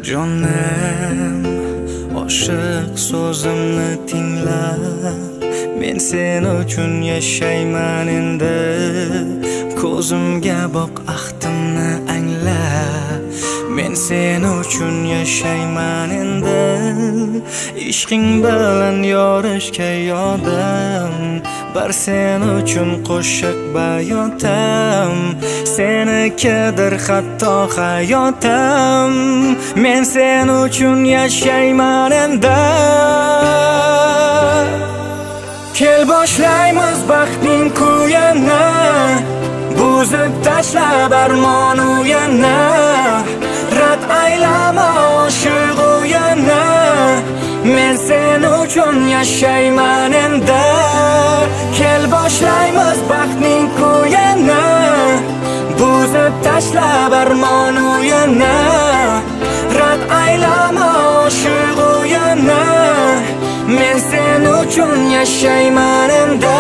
Jonim, oshiq so'zimni tingla. Men sen uchun yashayman endi. Ko'zimga boq, ahtimni angla. Men sen uchun yashayman endi. Ishqing bilan yorishga yodim. Bir sen uchun qo'shiq bayotam. Senikidir hatto hayotim. Men sen uchun yashayman endi. Kel boshlaymiz baxtning kuyini. Buzib tashlab armon uyini. Rad aylama oshiq uyini. Men sen uchun yashayman endi. Kel boshlaymiz baxtning kuyini. Buzib tashlab armon uyini. Rad aylama oshiq uyini. Men sen uchun yashayman endi.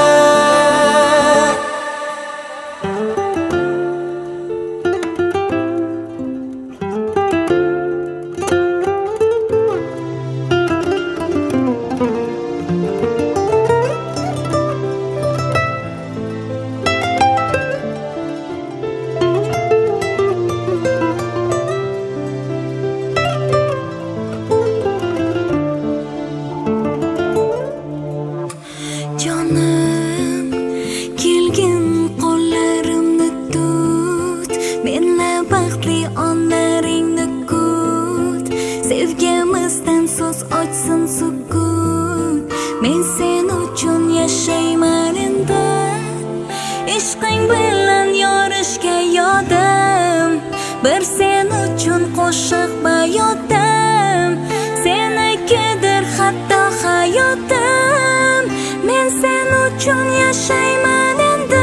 Jonim, kelgin qo'llarimni tut. Menla baxtli onlaringni kut. Sevgimizdan so'z ochsin sukut. Men sen uchun yashayman endi. Ishqing bilan yorishga yodim. Bir sen uchun qo'shiq bayotam. Senikidir hatto hayotim. Men sen uchun yashayman endi.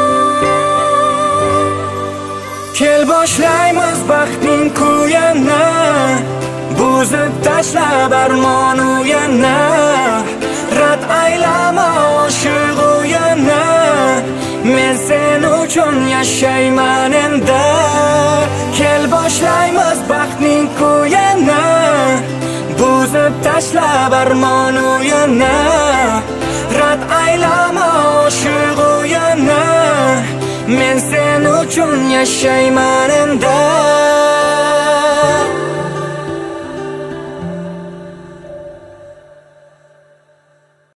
Kel boshlaymiz baxtning kuyini. Buzib tashlab armon uyini. Rad aylama oshiq uyini. Men sen uchun yashayman endi. Kel boshlaymiz baxtning kuyini. Buzib tashlab armon uyini. Rad aylama oshiq uyini. Men sen uchun yashayman endi.